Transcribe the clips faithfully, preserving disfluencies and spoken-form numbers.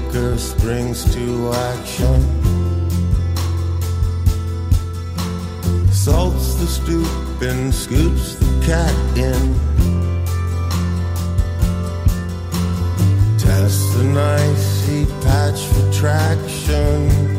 liquor springs to action, salts the stoop and scoops the cat in, tests an icy patch for traction.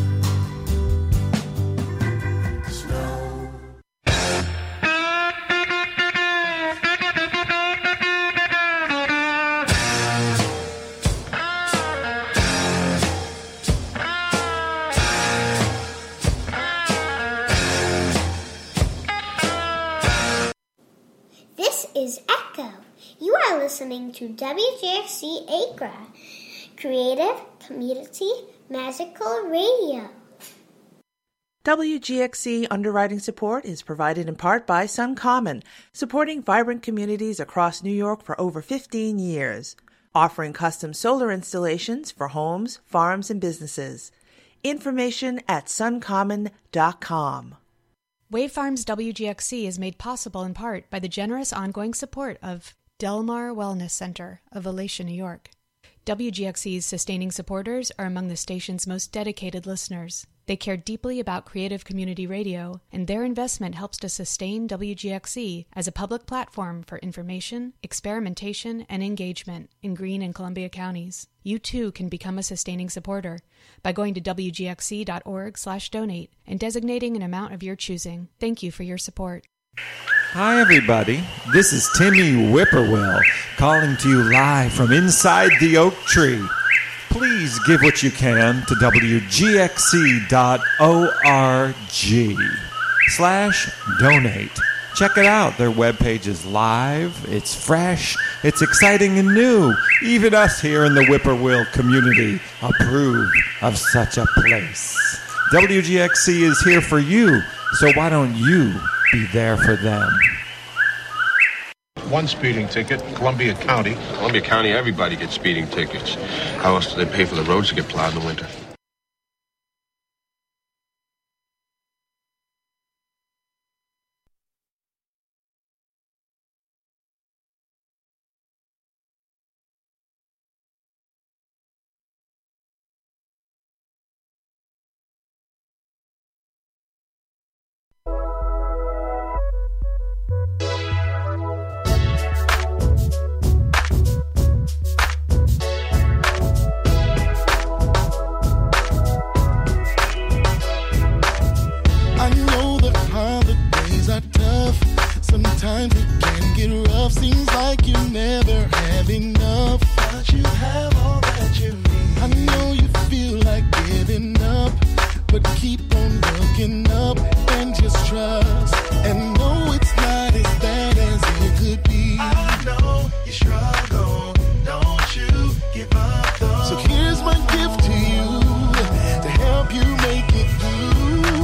Listening to W G X C Acra, Creative Community Magical Radio. W G X C underwriting support is provided in part by SunCommon, supporting vibrant communities across New York for over fifteen years, offering custom solar installations for homes, farms, and businesses. Information at suncommon dot com. Wave Farms W G X C is made possible in part by the generous ongoing support of Delmar Wellness Center of Alatia, New York. W G X C's sustaining supporters are among the station's most dedicated listeners. They care deeply about creative community radio, and their investment helps to sustain W G X C as a public platform for information, experimentation, and engagement in Greene and Columbia counties. You too can become a sustaining supporter by going to w g x c dot org slash donate and designating an amount of your choosing. Thank you for your support. Hi, everybody. This is Timmy Whippoorwill calling to you live from inside the oak tree. Please give what you can to w g x c dot org slash donate. Check it out. Their webpage is live, it's fresh, it's exciting and new. Even us here in the Whippoorwill community approve of such a place. W G X C is here for you, so why don't you be there for them? One speeding ticket, Columbia County. Columbia County, everybody gets speeding tickets. How else do they pay for the roads to get plowed in the winter? Sometimes it can get rough, seems like you never have enough. But you have all that you need. I know you feel like giving up, but keep on looking up and just trust. And know it's not as bad as it could be. I know you struggle, don't you give up though. So here's my gift to you, to help you make it through.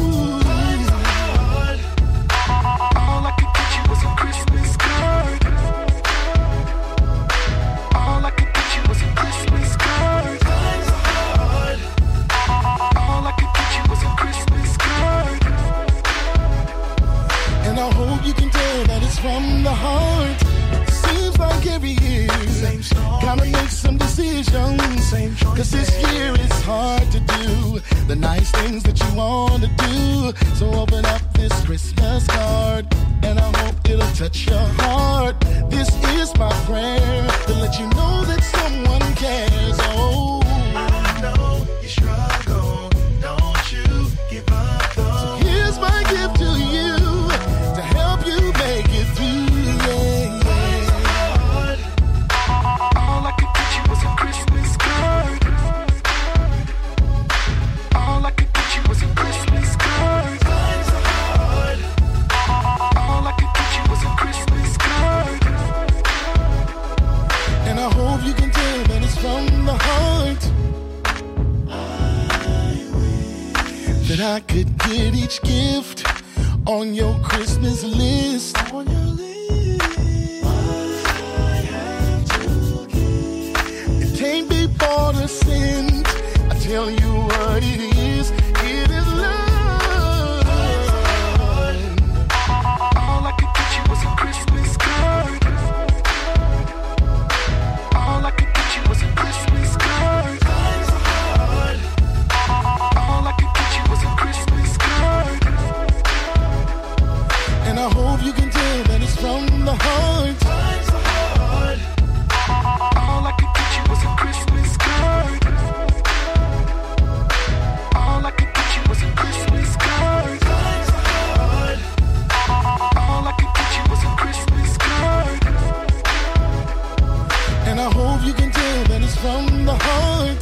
From the heart, seems like every year gotta make some decisions, cause this year is hard to do the nice things that you want to do. So open up this Christmas card, and I hope it'll touch your heart. This is my prayer, to let you know that someone cares. Oh, I know you struggle, don't you give up though. So here's my gift to you, to help you make it through. Yeah, yeah. All I could get you was a Christmas card. All I could get you was a Christmas card. Times are hard. All I could get you was a Christmas card. And I hope you can tell that it's from the heart. I wish that I could get each gift on your Christmas list. On your list. I have to give. It can't be bought or sent. I tell you what it is. It is love. All I could get you was a Christmas card. All I could get you was a Christmas card. heart.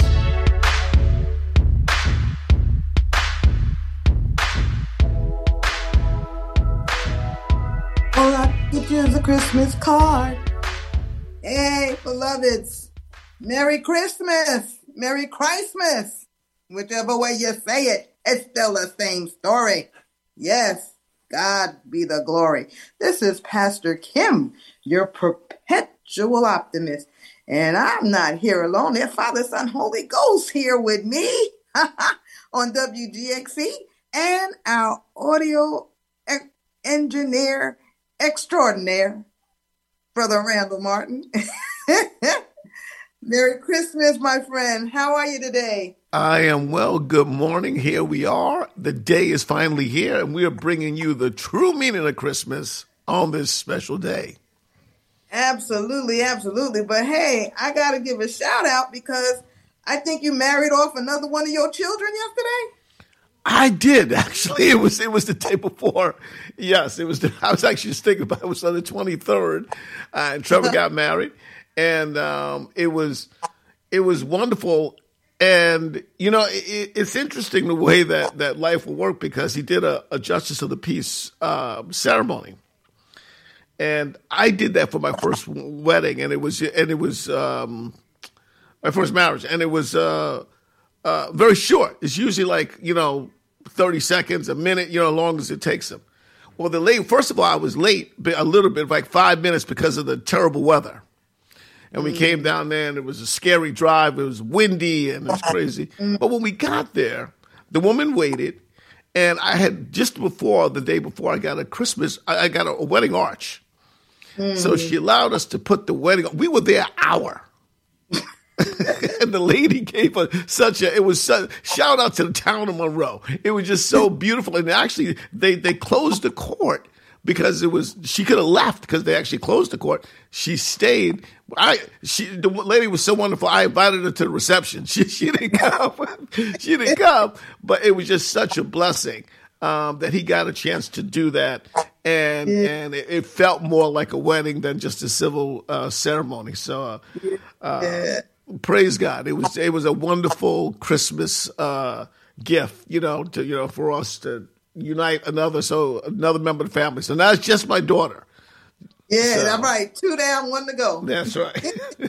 All I get you is a Christmas card. Hey, beloveds, Merry Christmas, Merry Christmas. Whichever way you say it, it's still the same story. Yes, God be the glory. This is Pastor Kim, your perpetual optimist. And I'm not here alone. There's Father, Son, Holy Ghost here with me on W G X C and our audio e- engineer extraordinaire, Brother Randall Martin. Merry Christmas, my friend. How are you today? I am well. Good morning. Here we are. The day is finally here, and we are bringing you the true meaning of Christmas on this special day. Absolutely, absolutely. But hey, I got to give a shout out because I think you married off another one of your children yesterday. I did, actually. It was it was the day before. Yes, it was. The, I was actually just thinking about it. It was on the twenty-third, uh, and Trevor got married, and um, it was it was wonderful. And you know, it, it's interesting the way that, that life will work because he did a, a Justice of the Peace uh, ceremony, and I did that for my first wedding, and it was and it was um, my first marriage, and it was uh, uh, very short. It's usually like you know. thirty seconds, a minute, you know, as long as it takes them. Well, the late, first of all, I was late a little bit, like five minutes because of the terrible weather. And we mm. came down there and it was a scary drive. It was windy and it was crazy. But when we got there, the woman waited and I had just before, the day before I got a Christmas, I got a, a wedding arch. Mm. So she allowed us to put the wedding, we were there an hour. And the lady gave us such a, it was such, shout out to the town of Monroe. It was just so beautiful. And actually, they, they closed the court because it was, she could have left because they actually closed the court. She stayed. I, she, the lady was so wonderful. I invited her to the reception. She, she didn't come. She didn't come, but it was just such a blessing, um, that he got a chance to do that. And, yeah. and it, it felt more like a wedding than just a civil, uh, ceremony. So, uh, uh yeah. Praise God! It was it was a wonderful Christmas uh, gift, you know, to you know for us to unite another so another member of the family. So now it's just my daughter. Yeah, so, that's right. Two down, one to go. That's right.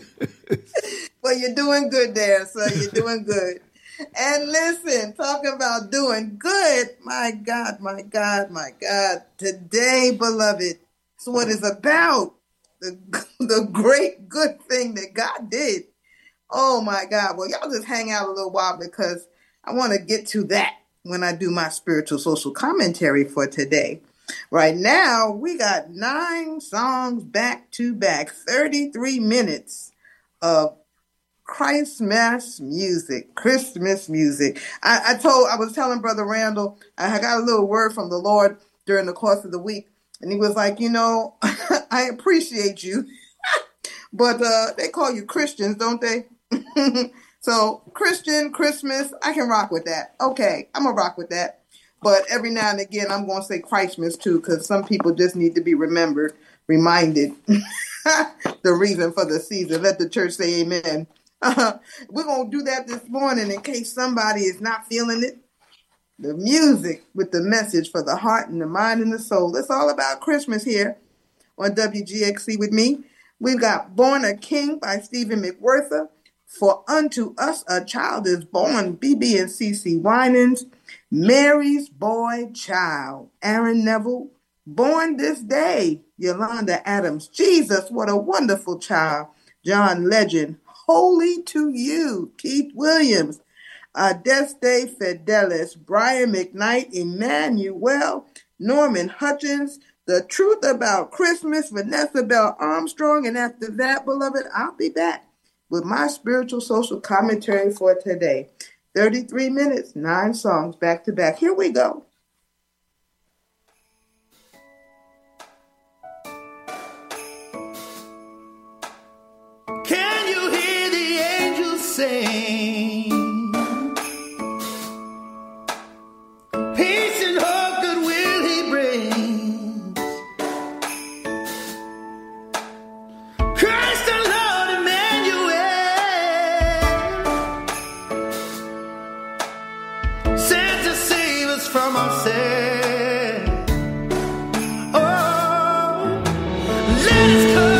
Well, you're doing good there, so you're doing good. And listen, talking about doing good, my God, my God, my God. Today, beloved, it's what it's about. The the great good thing that God did. Oh, my God. Well, y'all just hang out a little while because I want to get to that when I do my spiritual social commentary for today. Right now, we got nine songs back to back, thirty-three minutes of Christmas music, Christmas music. I, I told, I was telling Brother Randall, I got a little word from the Lord during the course of the week. And he was like, you know, I appreciate you, but uh, they call you Christians, don't they? So Christian, Christmas, I can rock with that. Okay, I'm going to rock with that. But every now and again, I'm going to say Christmas too, because some people just need to be remembered, reminded the reason for the season. Let the church say amen. Uh, we're going to do that this morning in case somebody is not feeling it. The music with the message for the heart and the mind and the soul. It's all about Christmas here on W G X C with me. We've got Born a King by Stephen McWhirter. For unto us a child is born, B B and C C Winans. Mary's Boy Child, Aaron Neville. Born this day, Yolanda Adams. Jesus, what a wonderful child, John Legend. Holy to you, Keith Williams. Adeste Fidelis, Brian McKnight, Emmanuel, Norman Hutchins, The Truth About Christmas, Vanessa Bell Armstrong. And after that, beloved, I'll be back with my spiritual social commentary for today. thirty-three minutes, nine songs back to back. Here we go. Can you hear the angels sing? Peace and hope, goodwill he brings. Christ the Lord Emmanuel. come on, say, oh, let us come.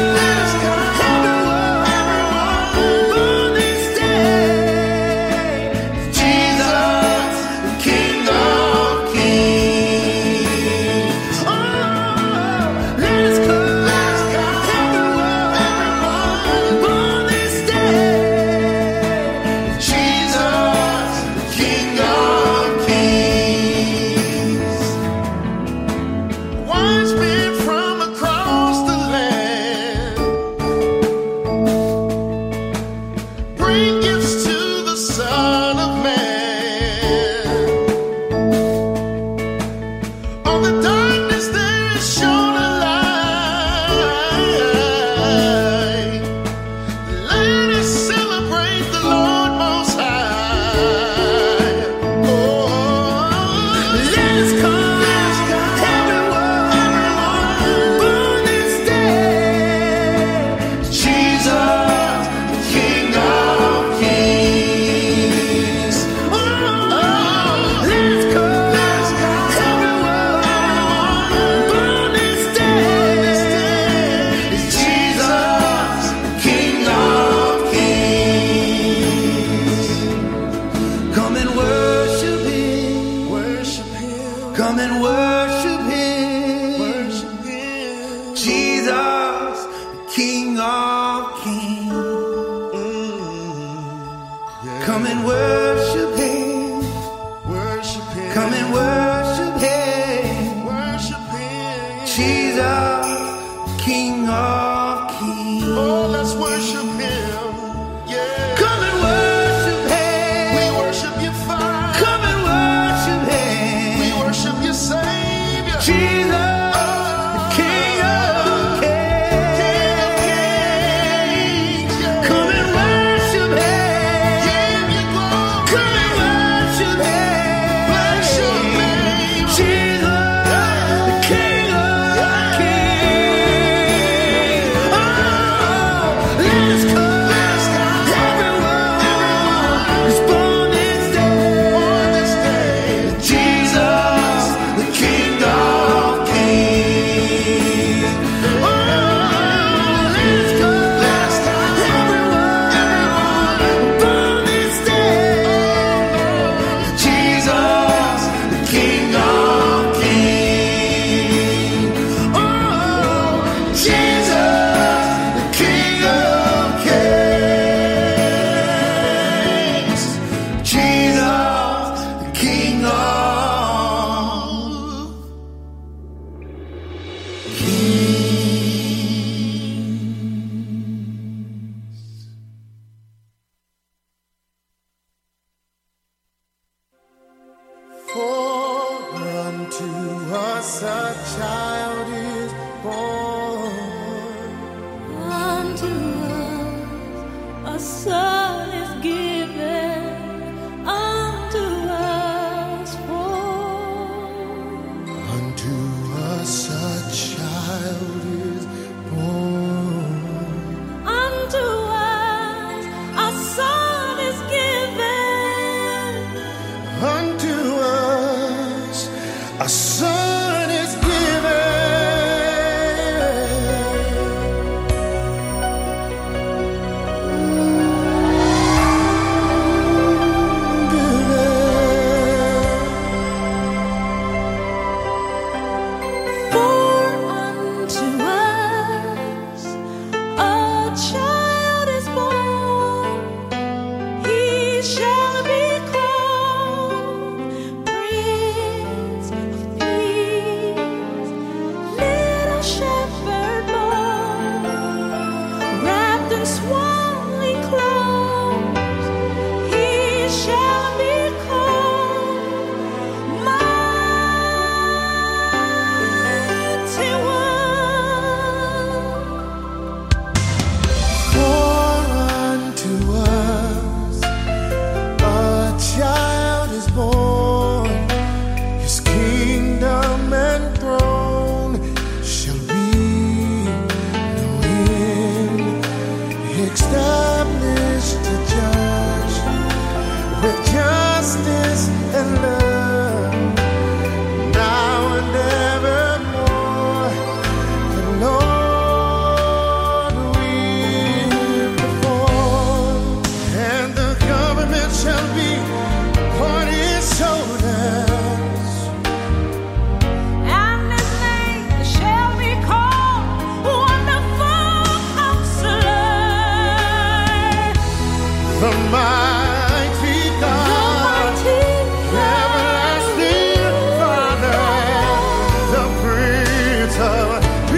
Almighty God, everlasting Father, the Prince of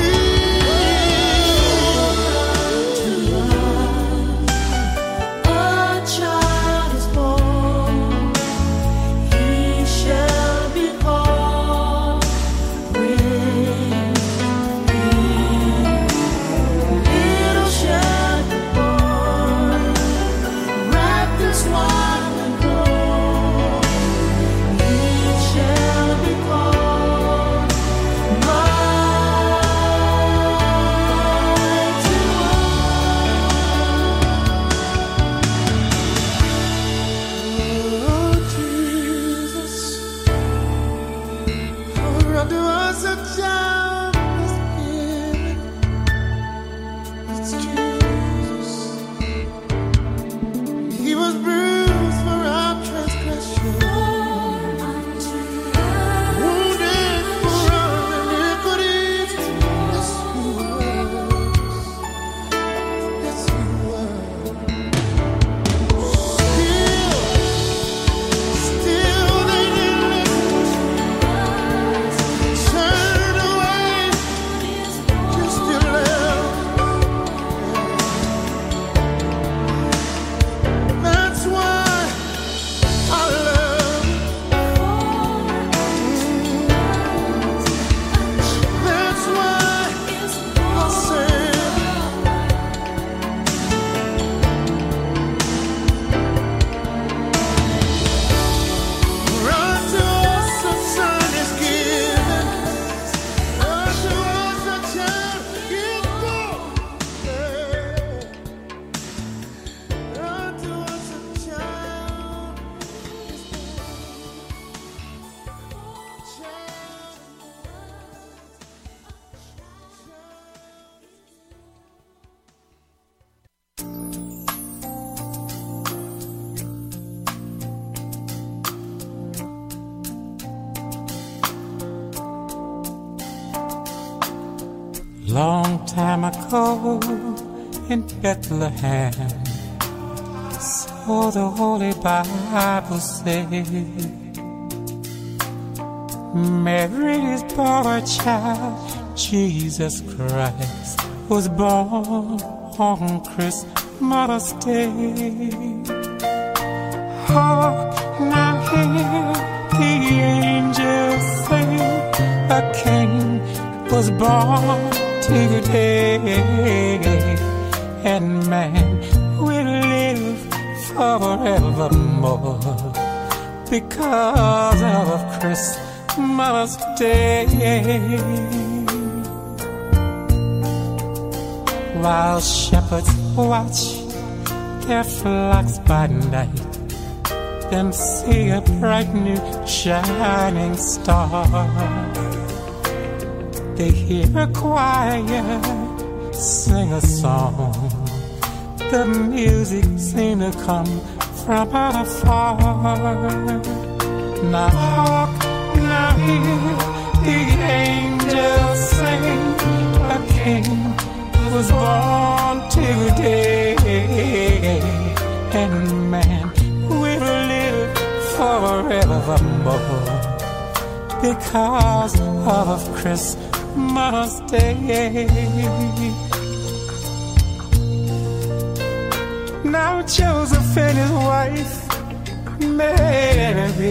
Long time ago in Bethlehem, so the Holy Bible says, Mary's boy child, Jesus Christ, was born on Christmas Day. Hark now hear the angels sing, a king was born today, and man will live forevermore because of Christmas Day. While shepherds watch their flocks by night, then see a bright new shining star. They hear a choir sing a song. The music seems to come from afar. Now hark, now hear the angels sing. A king was born today, and man will live forevermore because of Christmas Day. Now Joseph and his wife Mary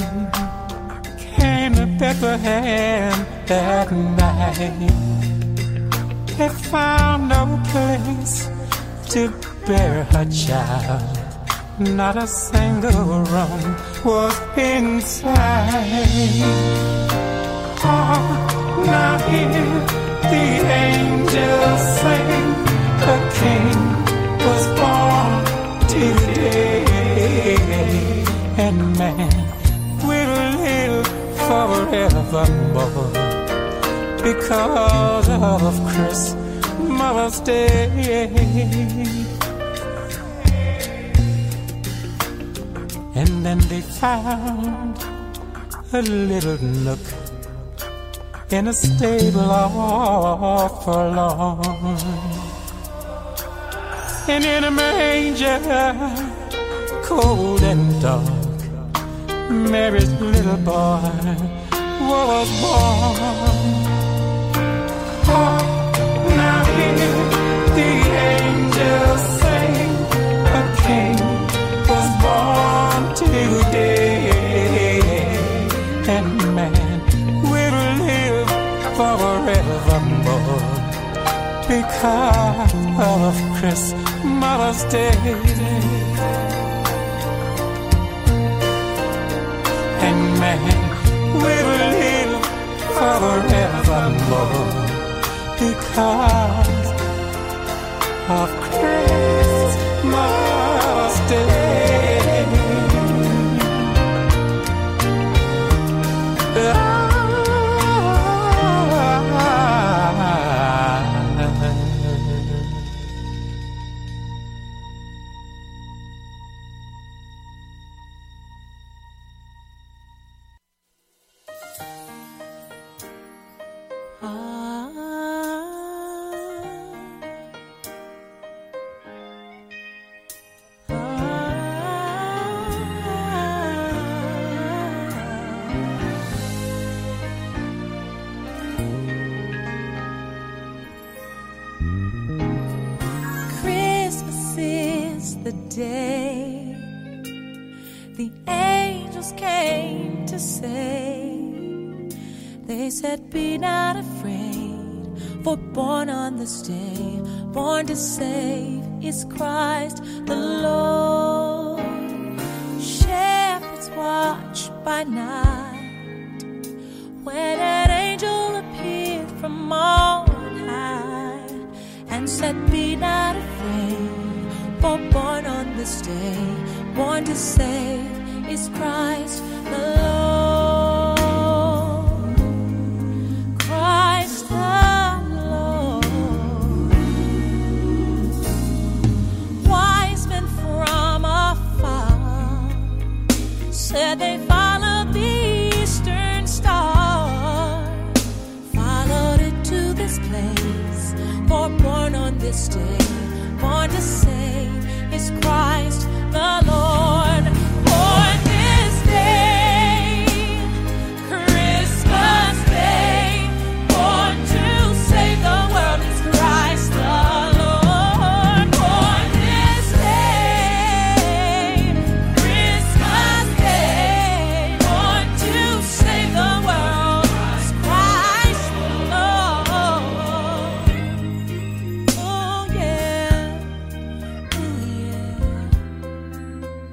came to Bethlehem that night. They found no place to bury her child. Not a single room was inside. Oh, now hear the angels sing, the king was born today, and man will live forevermore because of Christmas Day. And then they found a little nook in a stable all forlorn, and in a manger cold and dark, Mary's little boy was born. Oh, now hear the angels sing, a king was born today, and man will live forevermore because of Christmas Day. And man will live forevermore because of Christmas Day. Day the angels came to say, they said, be not afraid, for born on this day, born to save is Christ the Lord. Shepherds watch by night when an angel appeared from on high and said, be not afraid, for born on this day, born to save is Christ the Lord. Christ the Lord. Wise men from afar said they followed the eastern star, followed it to this place, for born on this day, born to save is Christ the Lord. Born this day, Christmas Day, born to save the world is Christ the Lord. Born this day, Christmas Day, born to save the world is Christ the Lord. Oh yeah.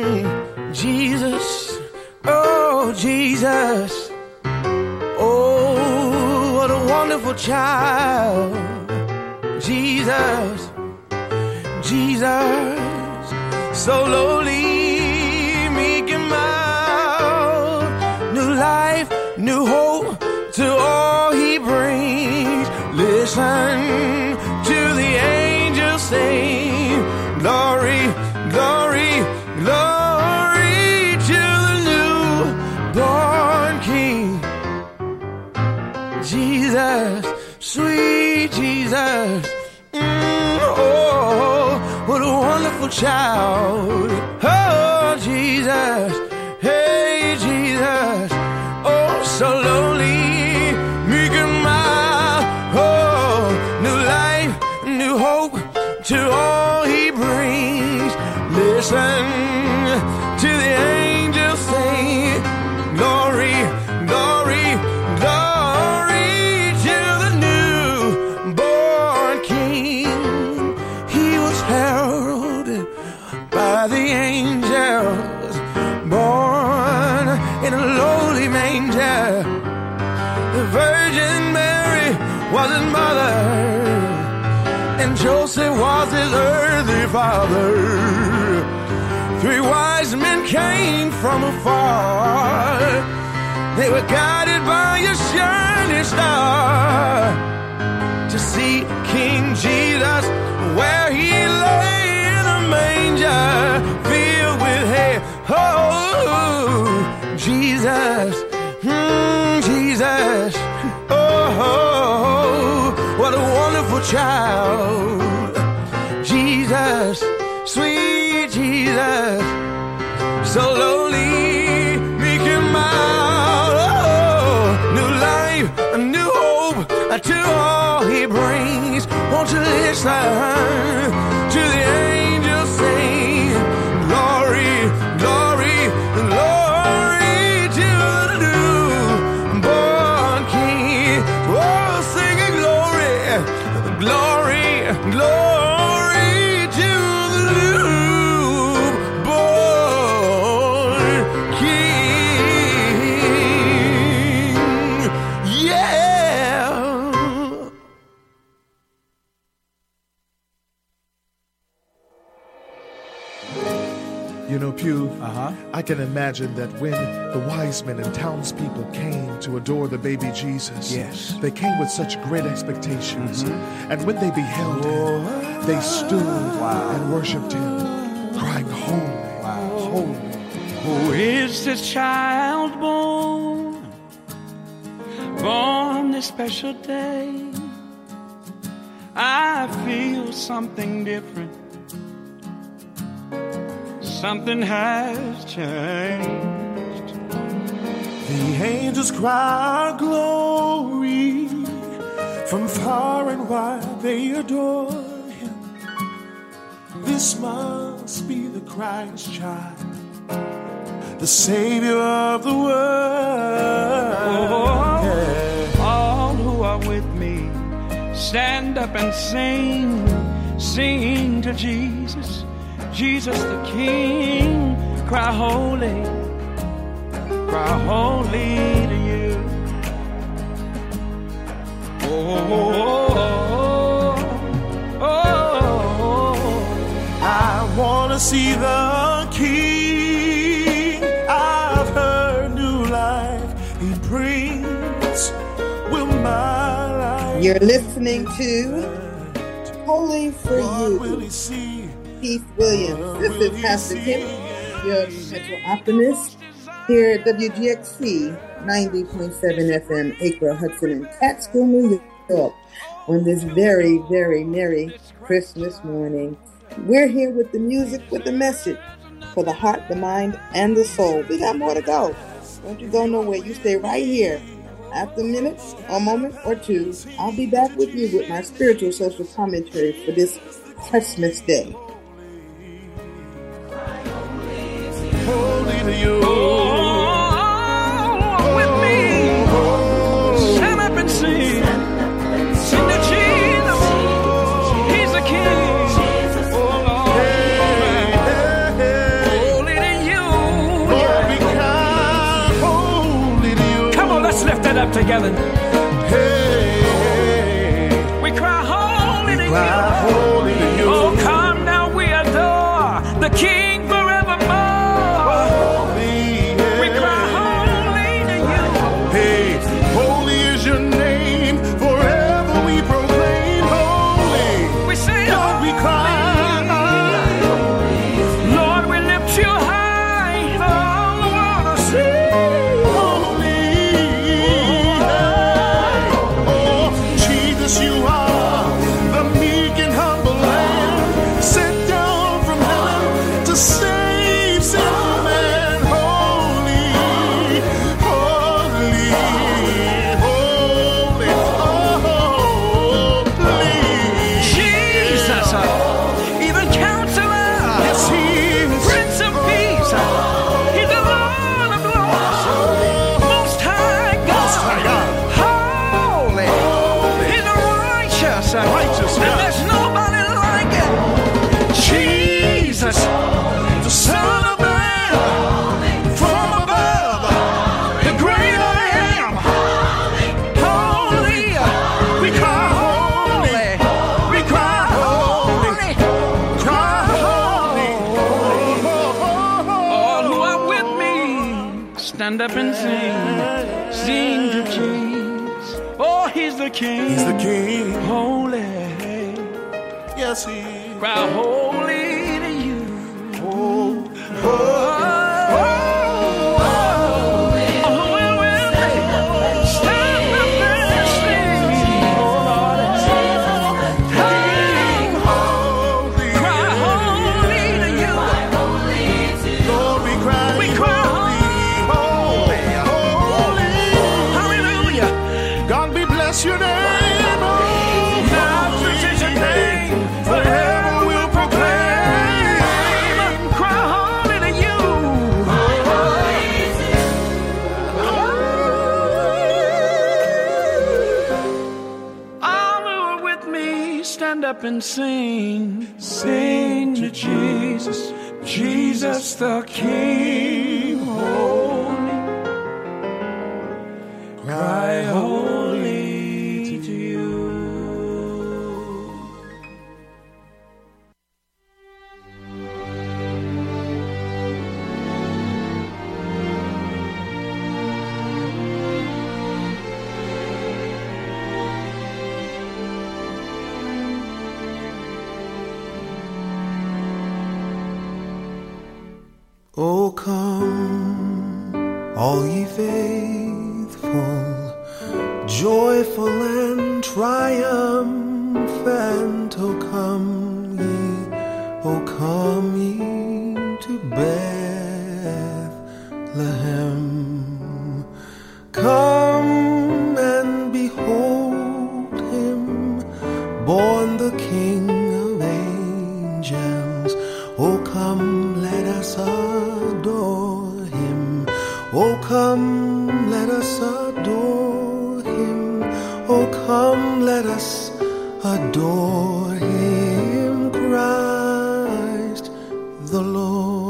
Jesus, oh Jesus, oh what a wonderful child. Jesus, Jesus, so lowly, meek and mild, new life, new hope to all he brings. Listen to the angels sing, glory, glory, glory to the newborn King. Jesus, sweet Jesus, mm, oh, what a wonderful child. Oh, Jesus, hey, Jesus, oh, so lonely, meek and mild, oh, new life, new hope to all he brings. Listen to the angels sing, glory, glory, glory to the newborn King. He was heralded by the angels, born in a lowly manger. The Virgin Mary was his mother, and Joseph was his earthly father. Three wise men came from afar. They were guided by a shining star to see King Jesus where he lay in a manger filled with hay. Oh, Jesus, mm, Jesus, oh, what a wonderful child. Jesus, sweet Jesus, so lowly, meek and mild. Oh, new life, a new hope to all he brings. Won't you listen to the angels sing, glory, glory, glory to the newborn King. Oh, singing glory, glory, glory to the newborn King. Yeah. You know, Pew, uh-huh. I can imagine that when the wise men and townspeople came to adore the baby Jesus, Yes. they came with such great expectations. Mhm. And when they beheld him, they stood and worshiped him, crying, holy, holy. Who is this child born, born this special day? I feel something different. Something has changed. The angels cry glory, from far and wide they adore him. This must be the Christ child, the Savior of the world. Oh, Yeah. all who are with me, stand up and sing, sing to Jesus. Jesus the King, cry holy, cry holy to you. Oh, oh, oh, oh. I want to see the King. I've heard new life he brings. Will my life You're listening to Holy for what will You, he see? Keith Williams. This is Pastor Kim, your perpetual optimist, here at W G X C ninety point seven F M, Acre, Hudson, and Catskill, New York, on this very, very merry Christmas morning. We're here with the music, with the message for the heart, the mind, and the soul. We got more to go. Don't you go nowhere. You stay right here. After a minute, a moment or two, I'll be back with you with my spiritual social commentary for this Christmas day. Holy to you. Oh, with me, stand up and sing, sing to Jesus, He's the King. Oh Lord, holy to clap together. Hey, we cry holy to cry you. Holy to you. Oh, come now, we adore the King forevermore. Holy, yeah. We cry holy to you. Hey, holy is your name. Forever we proclaim holy. We say, Lord, we cry. Lord, we lift you high for all the world to see. You are the meek and humble Lamb, sent down from heaven to save sinful man. Holy, holy, holy, holy. Jesus, even Counselor, yes, He is. Prince of Peace, He's the Lord of Lords, Most High God, Most High God. Holy. Righteous, righteous, and there's nobody like it. Jesus, the Son of Man, from above, the great I am. Holy, we cry holy, we cry holy, cry holy. All who are with me, stand up and sing, sing to Jesus. Oh, He's the King. He's the King. Holy. Yes, He is. Cry holy to you. Oh, oh, oh, oh, oh, well, well, stand up and sing. Oh, Lord. holy. Cry holy to you. Lord, we cry. We cry holy, holy. Hallelujah. God, we bless your name. Forever we'll proclaim, cry holy to you. All who are with me, stand up and sing. Sing to Jesus, Jesus the King. Holy, cry holy to you. Oh, come, all ye faithful, joyful and triumphant. Oh, come ye, oh, come ye to Bethlehem. Come and behold Him, born the King of angels. Oh, come, let us adore Him. Oh, come, let us adore Him. Oh, come, let us adore Him, Christ the Lord.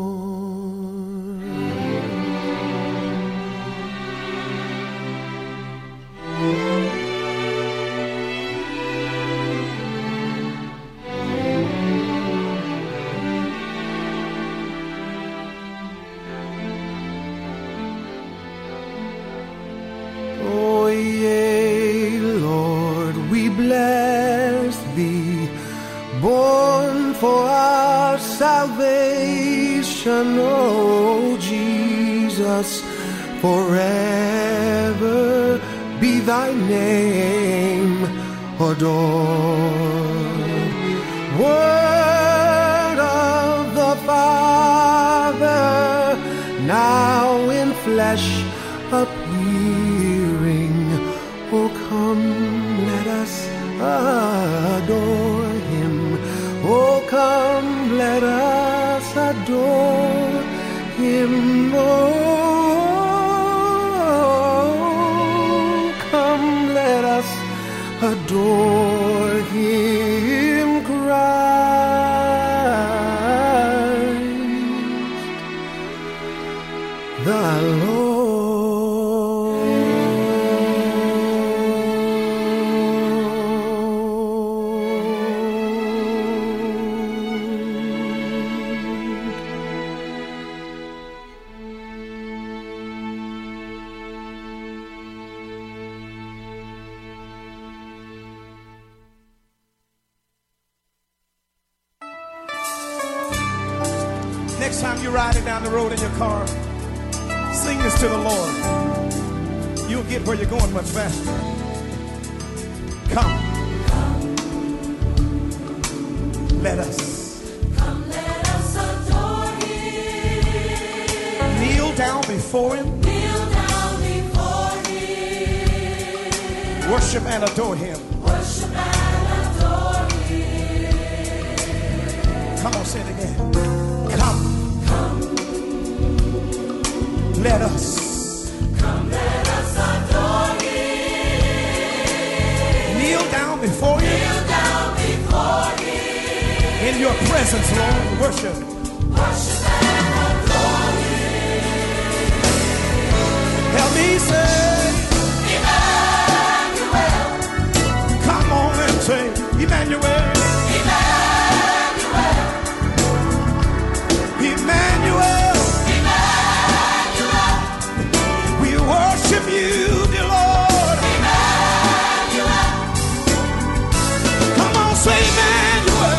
Oh, yea, Lord, we bless Thee, born for our salvation. Oh, Jesus, forever be Thy name adored. Word of the Father, now in flesh appearing. Oh, come, let us adore Him. Oh, come, let us adore Him. Oh, come, let us adore Him, Christ the Lord. time you're riding down the road in your car, sing this to the Lord. You'll get where you're going much faster. Come. Let us. Come, let us adore Him. Kneel down before Him. Kneel down before Him. Worship and adore Him. Worship and adore Him. Come on, say it again. Come. Come. Let us. Come, let us adore Him. Kneel down before Him. Kneel down before Him. In your presence, Lord, worship. Worship and adore Him. Help me say, Emmanuel. Come on and say, Emmanuel. Emmanuel. Emmanuel. Emmanuel. We worship you, dear Lord. Emmanuel. Come on, say Emmanuel.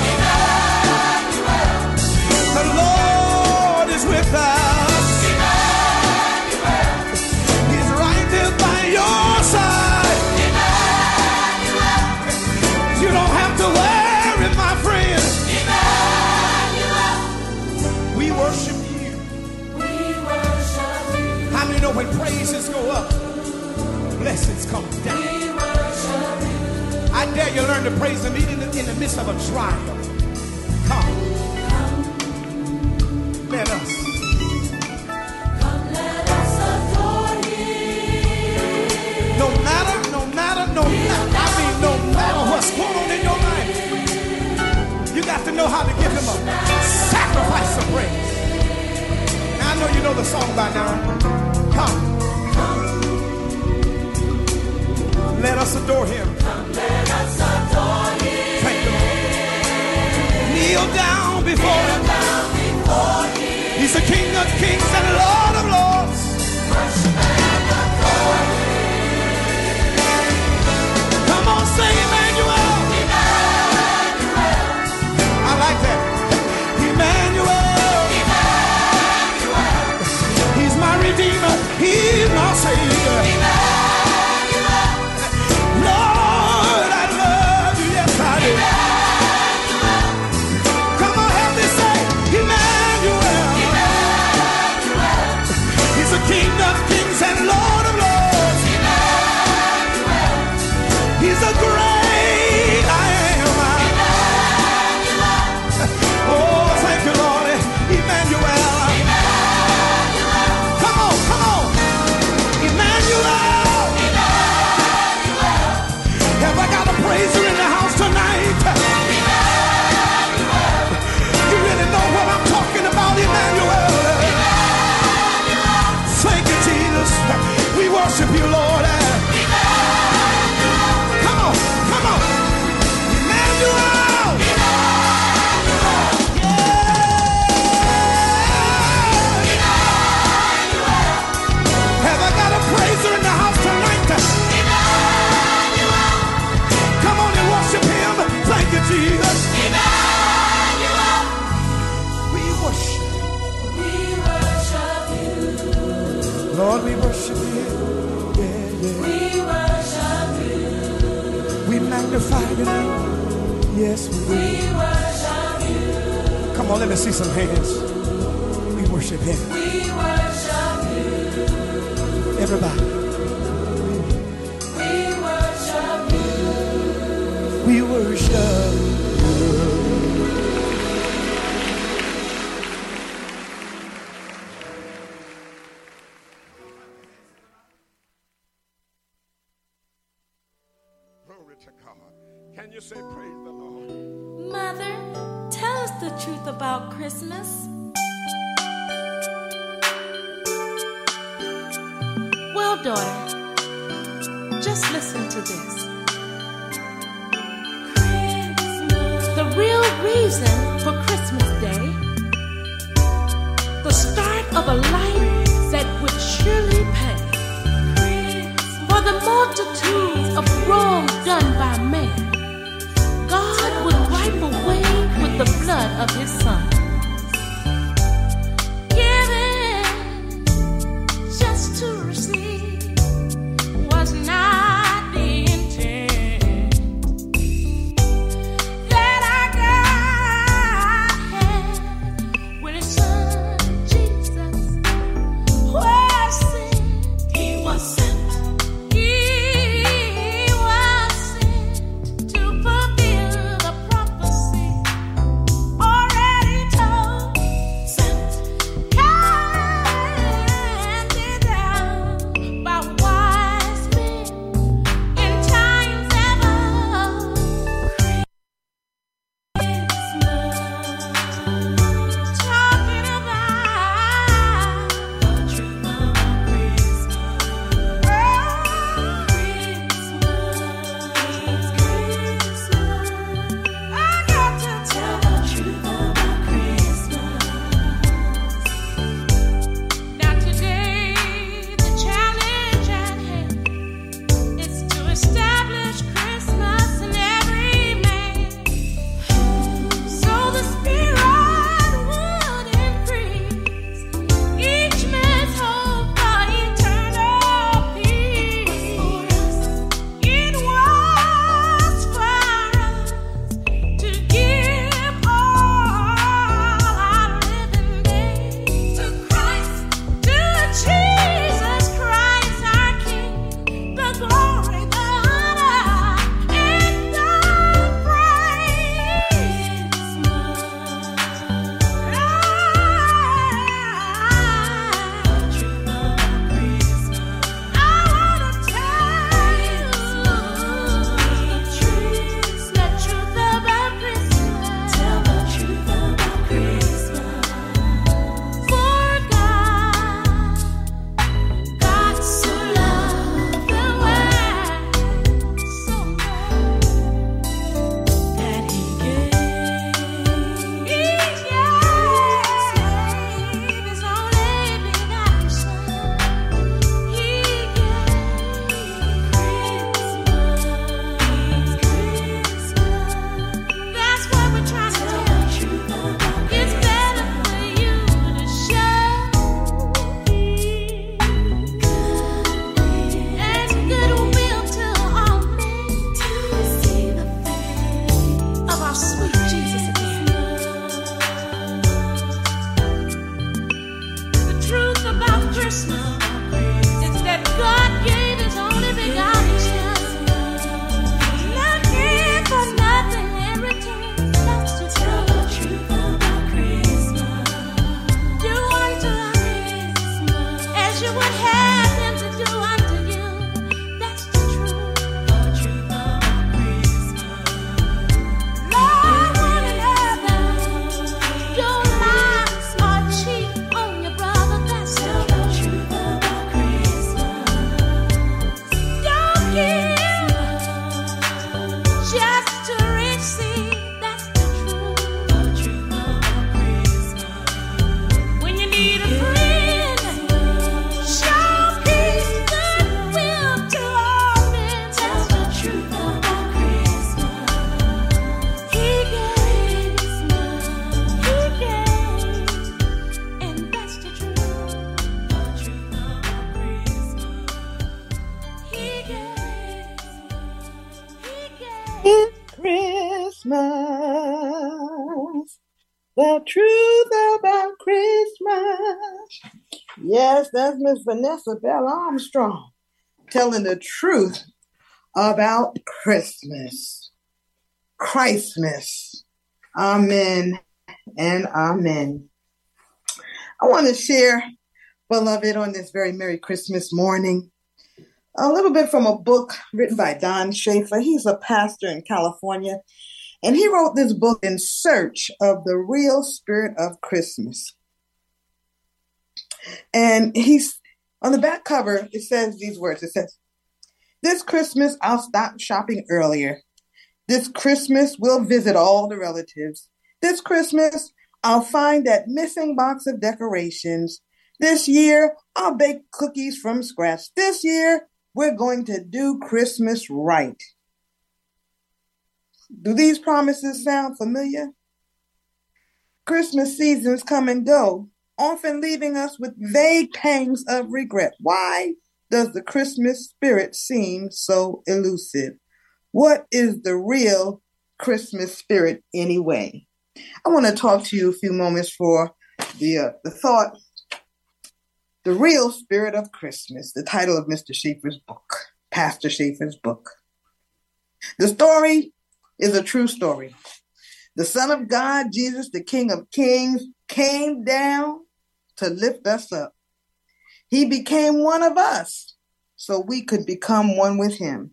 The Lord is with us. Emmanuel. He's right there by your side. Emmanuel. You don't have to worry, my friend. Emmanuel. We worship you. We worship you. How many know when praises go up, blessings come down? We worship you. I dare you learn to praise Him even in the, in the midst of a trial. Come. Let us. Come, let us adore Him. No matter, no matter, no matter, I mean no matter what's going on in your life, you got to know how to give Him a sacrifice of praise. Now I know you know the song by now. Come. Let us adore Him. Come, let us adore Him. Thank you, Lord. Kneel down before Him. Kneel down before Him. He's the King of kings and Lord of lords. Worship and adore Him. Come on, say Emmanuel. Emmanuel. I like that. Emmanuel. Emmanuel. He's my Redeemer. He's my Savior. Emmanuel. Lord, I love you. Yes, I do. Emmanuel. Come on, help me say Emmanuel. Emmanuel. He's the King of kings and Lord of lords. Emmanuel. He's a great I am. Emmanuel. Oh, thank you, Lord. Emmanuel. Emmanuel. Come on, come on. Emmanuel. Emmanuel. Have I got a praiser in the house tonight? Emmanuel. You really know what I'm talking about, Emmanuel. Emmanuel. Thank you, Jesus. We worship you, Lord. Emmanuel. Come on, come on. Emmanuel. Emmanuel. Yeah. Emmanuel. Have I got a praiser in the house tonight? Emmanuel. Come on and worship Him. Thank you, Jesus. Emmanuel. We worship. We worship you. Lord, we worship you. Yeah, yeah. We worship you. We magnify your name. Yes, we We do. worship you. Come on, let me see some hands. We worship Him. We worship you. Everybody. We worship you. We worship you. Glory to God. Can you say praise the Lord? Mother, tell us the truth about Christmas. Well, daughter, just listen to this. The real reason for Christmas Day, the start of a life that would surely pay for the multitudes of wrongs done by man. God would wipe away with the blood of His Son. Christmas is that God gave his only begotten Son, looking for nothing in return. That's the truth about Christmas. Do unto others as you would have them to do unto you. That's the truth. The truth about Christmas. Lord, one another. Your lives are cheap on your brother. That's the truth about Christmas. Don't give just to receive. That's the truth. The truth about Christmas. When you need a friend, show peace, goodwill to all men. That's the truth about Christmas. He gave, he gave, and that's the truth. The truth about Christmas. He gave, he gave. It's Christmas. The truth about Christmas. Yes, that's Miss Vanessa Bell Armstrong telling the truth about Christmas. Christmas. Amen and amen. I want to share, beloved, on this very Merry Christmas morning, a little bit from a book written by Don Schaefer. He's a pastor in California, and he wrote this book in search of the real spirit of Christmas. And he's on the back cover, it says these words. It says, "This Christmas, I'll stop shopping earlier. This Christmas, we'll visit all the relatives. This Christmas, I'll find that missing box of decorations. This year, I'll bake cookies from scratch. This year, we're going to do Christmas right." Do these promises sound familiar? Christmas seasons come and go, often leaving us with vague pangs of regret. Why does the Christmas spirit seem so elusive? What is the real Christmas spirit anyway? I want to talk to you a few moments for the uh, the thought, The Real Spirit of Christmas, the title of Mister Schaefer's book, Pastor Schaefer's book. The story is a true story. The Son of God, Jesus, the King of Kings, came down to lift us up. He became one of us so we could become one with him.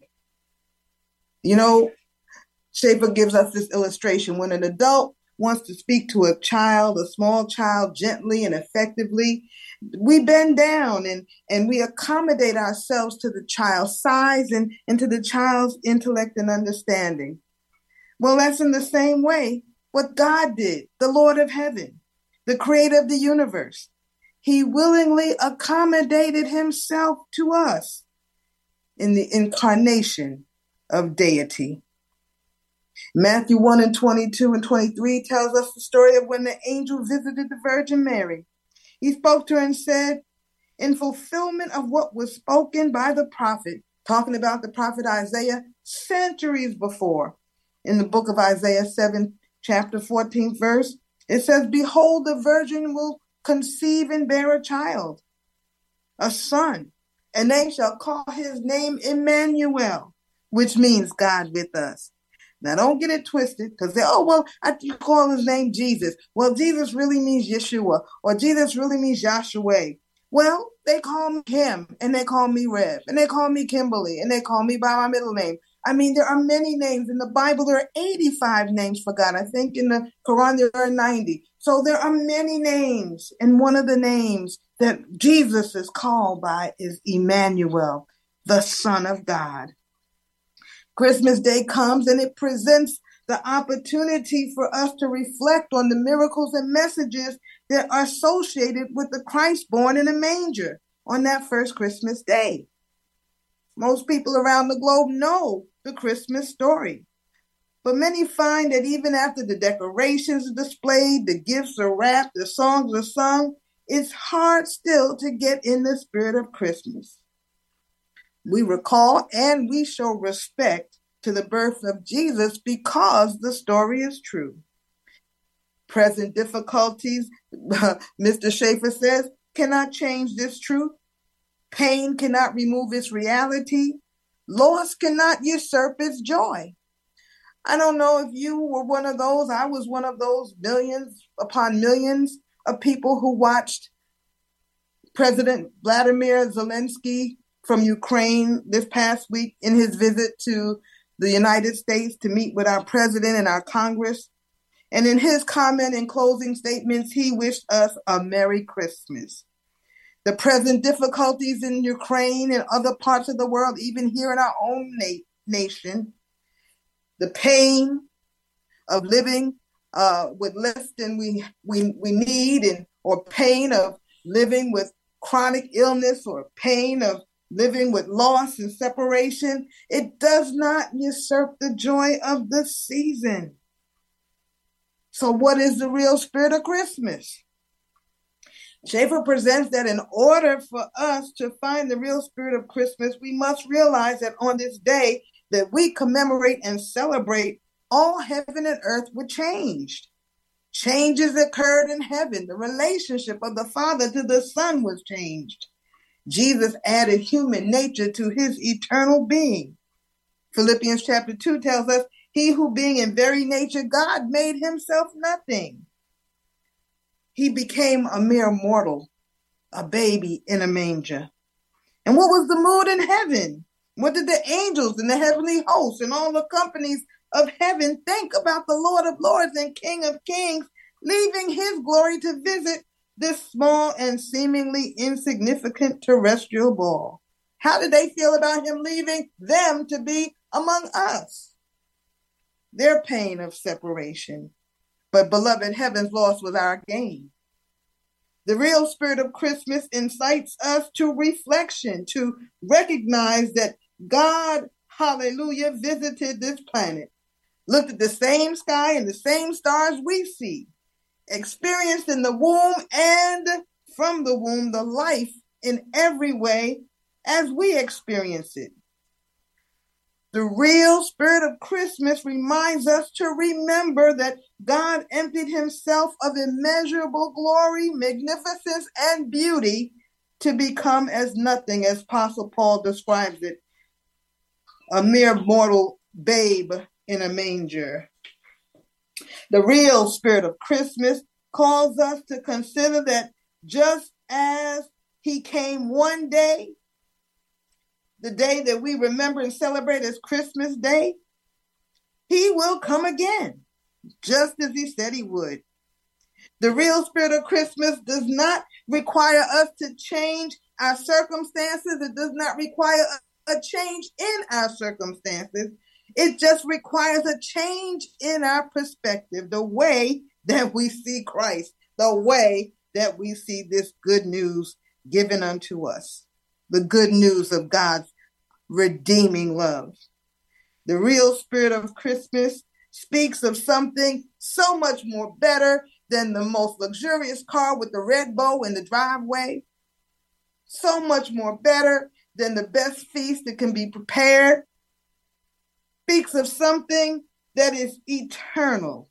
You know, Schaefer gives us this illustration. When an adult wants to speak to a child, a small child, gently and effectively, we bend down and, and we accommodate ourselves to the child's size and, and to the child's intellect and understanding. Well, that's in the same way what God did, the Lord of heaven, the creator of the universe. He willingly accommodated himself to us in the incarnation of deity. Matthew one and twenty-two and twenty-three tells us the story of when the angel visited the Virgin Mary. He spoke to her and said, in fulfillment of what was spoken by the prophet, talking about the prophet Isaiah centuries before, in the book of Isaiah seven, chapter fourteen verse, it says, "Behold, the virgin will conceive and bear a child, a son, and they shall call his name Emmanuel," which means God with us. Now, don't get it twisted, because they, oh, well, I you call his name Jesus. Well, Jesus really means Yeshua, or Jesus really means Yahshua. Well, they call me him, and they call me Rev, and they call me Kimberly, and they call me by my middle name. I mean, there are many names. In the Bible, there are eighty-five names for God. I think in the Quran, there are ninety. So there are many names, and one of the names that Jesus is called by is Emmanuel, the Son of God. Christmas Day comes and it presents the opportunity for us to reflect on the miracles and messages that are associated with the Christ born in a manger on that first Christmas day. Most people around the globe know the Christmas story, but many find that even after the decorations are displayed, the gifts are wrapped, the songs are sung, it's hard still to get in the spirit of Christmas. We recall and we show respect to the birth of Jesus because the story is true. Present difficulties, uh, Mister Schaefer says, cannot change this truth. Pain cannot remove its reality. Loss cannot usurp its joy. I don't know if you were one of those. I was one of those millions upon millions of people who watched President Vladimir Zelensky from Ukraine this past week in his visit to the United States to meet with our president and our Congress. And in his comment and closing statements, he wished us a Merry Christmas. The present difficulties in Ukraine and other parts of the world, even here in our own na- nation, the pain of living uh, with less than we, we, we need, and or pain of living with chronic illness, or pain of living with loss and separation, it does not usurp the joy of the season. So what is the real spirit of Christmas? Schaeffer presents that in order for us to find the real spirit of Christmas, we must realize that on this day that we commemorate and celebrate, all heaven and earth were changed. Changes occurred in heaven. The relationship of the Father to the Son was changed. Jesus added human nature to his eternal being. Philippians chapter two tells us, he who being in very nature God made himself nothing. He became a mere mortal, a baby in a manger. And what was the mood in heaven? What did the angels and the heavenly hosts and all the companies of heaven think about the Lord of Lords and King of Kings leaving his glory to visit this small and seemingly insignificant terrestrial ball? How did they feel about him leaving them to be among us? Their pain of separation. But beloved, heaven's loss was our gain. The real spirit of Christmas incites us to reflection, to recognize that God, hallelujah, visited this planet, looked at the same sky and the same stars we see, experienced in the womb and from the womb the life in every way as we experience it. The real spirit of Christmas reminds us to remember that God emptied himself of immeasurable glory, magnificence, and beauty to become as nothing, as Apostle Paul describes it, a mere mortal babe in a manger. The real spirit of Christmas calls us to consider that just as he came one day, the day that we remember and celebrate as Christmas Day, he will come again, just as he said he would. The real spirit of Christmas does not require us to change our circumstances. It does not require a change in our circumstances. It just requires a change in our perspective, the way that we see Christ, the way that we see this good news given unto us. The good news of God's redeeming love. The real spirit of Christmas speaks of something so much more better than the most luxurious car with the red bow in the driveway. So much more better than the best feast that can be prepared. Speaks of something that is eternal.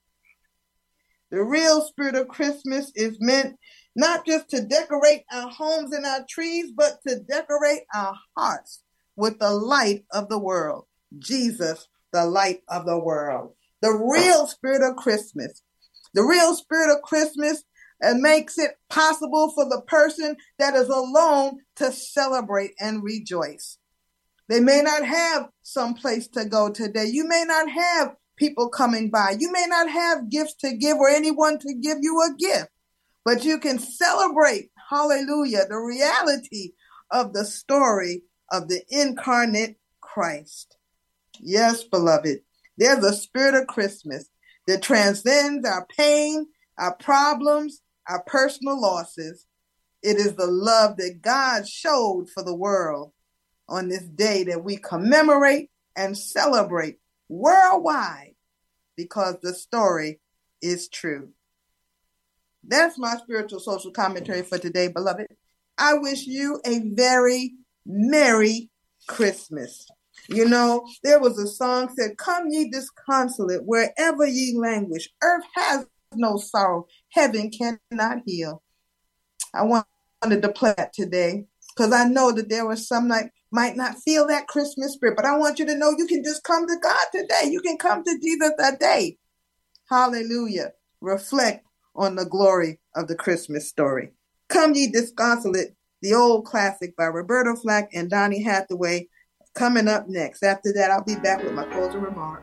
The real spirit of Christmas is meant not just to decorate our homes and our trees, but to decorate our hearts with the light of the world. Jesus, the light of the world. The real spirit of Christmas. The real spirit of Christmas uh, makes it possible for the person that is alone to celebrate and rejoice. They may not have some place to go today. You may not have people coming by. You may not have gifts to give or anyone to give you a gift. But you can celebrate, hallelujah, the reality of the story of the incarnate Christ. Yes, beloved, there's a spirit of Christmas that transcends our pain, our problems, our personal losses. It is the love that God showed for the world on this day that we commemorate and celebrate worldwide because the story is true. That's my spiritual social commentary for today, beloved. I wish you a very Merry Christmas. You know, there was a song said, "Come ye disconsolate, wherever ye languish. Earth has no sorrow, heaven cannot heal." I want wanted to play that today because I know that there was some that might not feel that Christmas spirit, but I want you to know you can just come to God today. You can come to Jesus today. Hallelujah. Reflect on the glory of the Christmas story. Come Ye Disconsolate, the old classic by Roberta Flack and Donny Hathaway, coming up next. After that, I'll be back with my closing remark.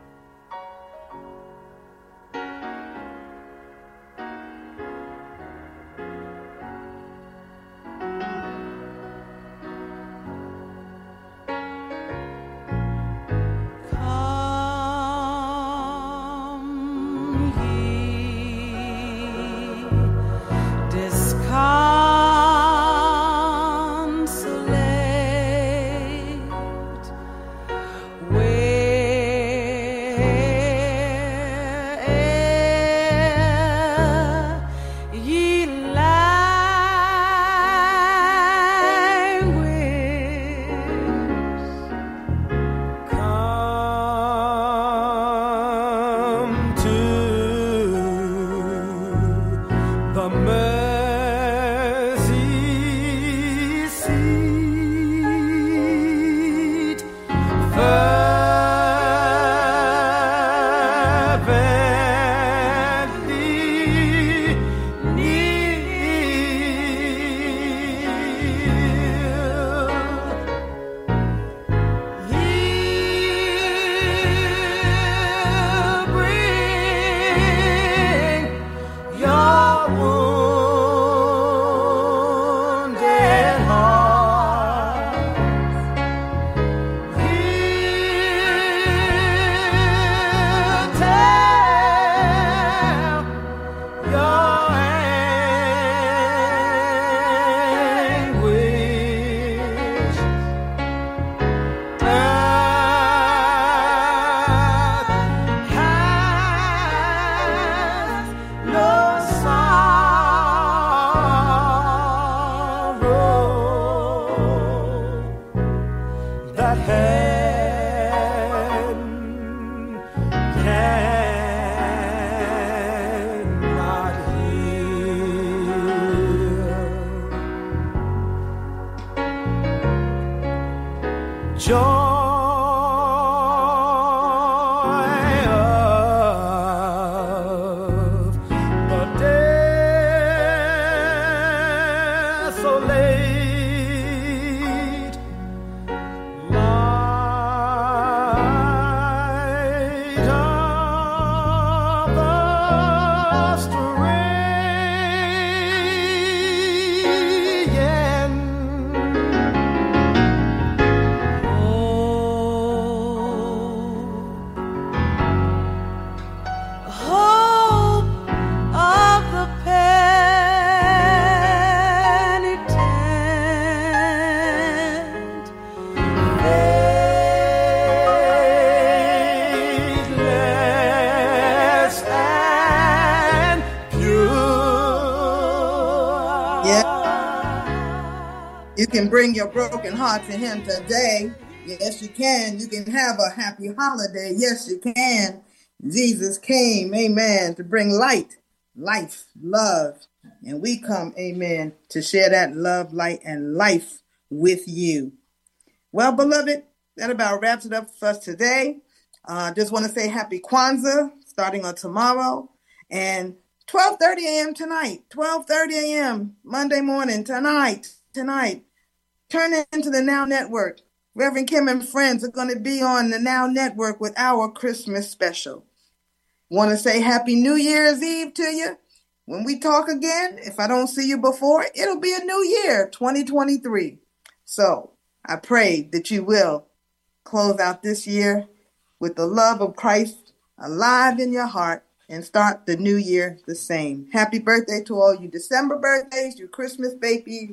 You can bring your broken heart to him today. Yes, you can. You can have a happy holiday. Yes, you can. Jesus came, amen, to bring light, life, love. And we come, amen, to share that love, light, and life with you. Well, beloved, that about wraps it up for us today. I uh, just want to say happy Kwanzaa, starting on tomorrow. And twelve thirty a.m. tonight, twelve thirty a.m. Monday morning, tonight, tonight. Turn into the Now Network. Reverend Kim and friends are going to be on the Now Network with our Christmas special. Want to say Happy New Year's Eve to you. When we talk again, if I don't see you before, it'll be a new year, twenty twenty-three. So I pray that you will close out this year with the love of Christ alive in your heart and start the new year the same. Happy birthday to all you December birthdays, you Christmas babies.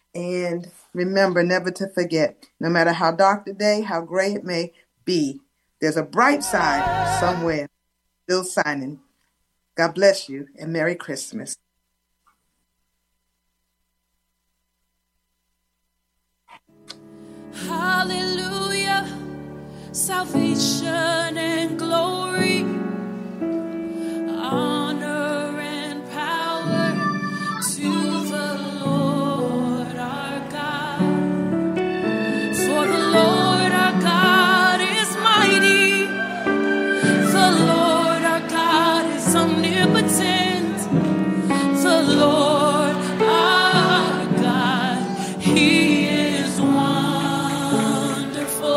And remember never to forget, no matter how dark the day, how gray it may be, there's a bright side somewhere still shining. God bless you and Merry Christmas. Hallelujah, salvation and glory, honor and power to the Lord. He